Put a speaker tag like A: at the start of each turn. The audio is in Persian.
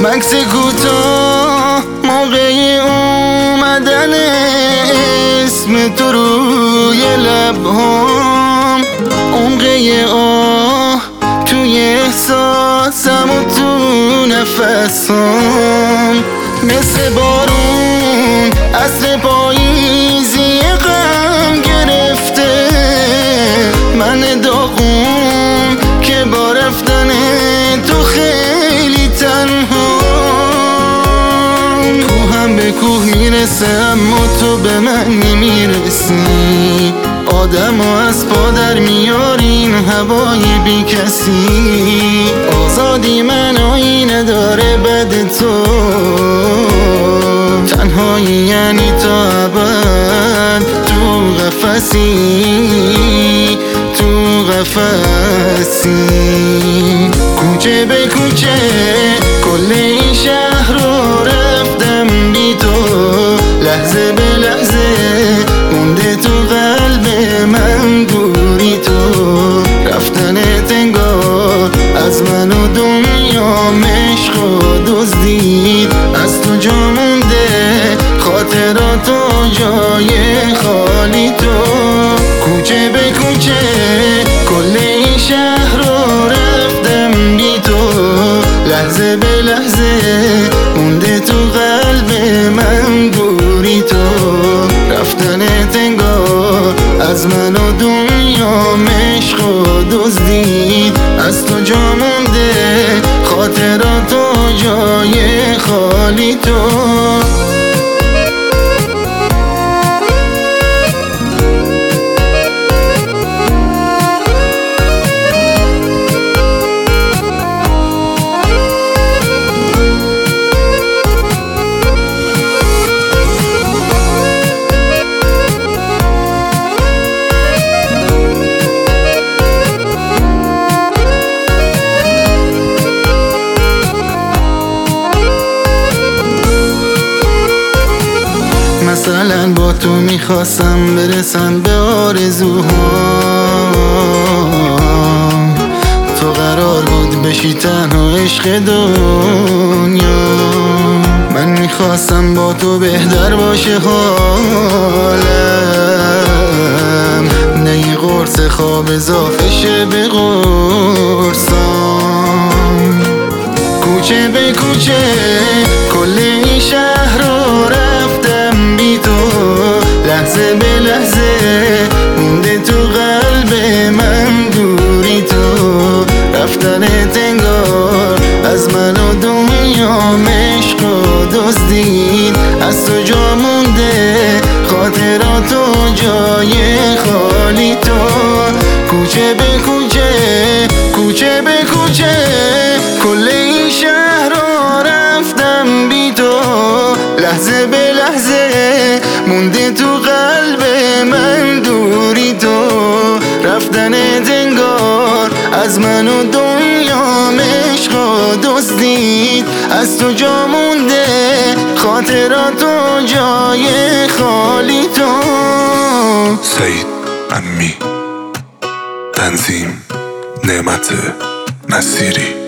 A: مکس کوتاه موقع اومدن اسم تو روی لبهام، عمقه آه توی احساسم و تو نفسام، مثل بارون عصر پاییزی غم گرفته من داغون که با رفتن تو خیلی تنها. کوهم به کوه میرسه اما تو به من نمیرسی، آدم و از پا در میارین هوای بی کسی. آزادی من آینه داره بد تو، تنهایی یعنی تا ابد تو قفسی، تو قفسی. کوچه به کوچه کل این شهر رو رفتم بی تو، لحظه به لحظه مونده تو قلب من دوری تو. رفتنت انگار از من و دنیام عشق و دزدید، از تو جا مونده خاطرات و جای خالی تو. کوچه به کوچه کل این شهر رو رفتم بی تو، لحظه به لحظه مونده تو قلب من دوری تو. رفتنت انگار از من و دنیام عشق و دزدید، از تو جا مونده خاطرات و جای خالی تو. مثلا با تو میخواستم برسم به آرزوهام، تو قرار بود بشی تنها عشق دنیا. من میخواستم با تو بهتر باشه حالم، نه یه قرص خواب اضافه شه به قرصام. کوچه به کوچه کل این شهر رو رفتم بی تو، لحظه به لحظه مونده تو قلب من دوری تو. رفتنت انگار از من و دنیام عشق و دزدید، از تو جا مونده خاطرات و جای خالی تو. کوچه به کوچه کوچه به کوچه کل این شهر رو رفتم بی تو، لحظه به لحظه مونده تو قلب من دوری تو. رفتنت انگار از من و دنیام عشق و دزدید، از تو جا مونده خاطرات و جای خالی تو.
B: سعید امی، تنظیم نعمت نصیری.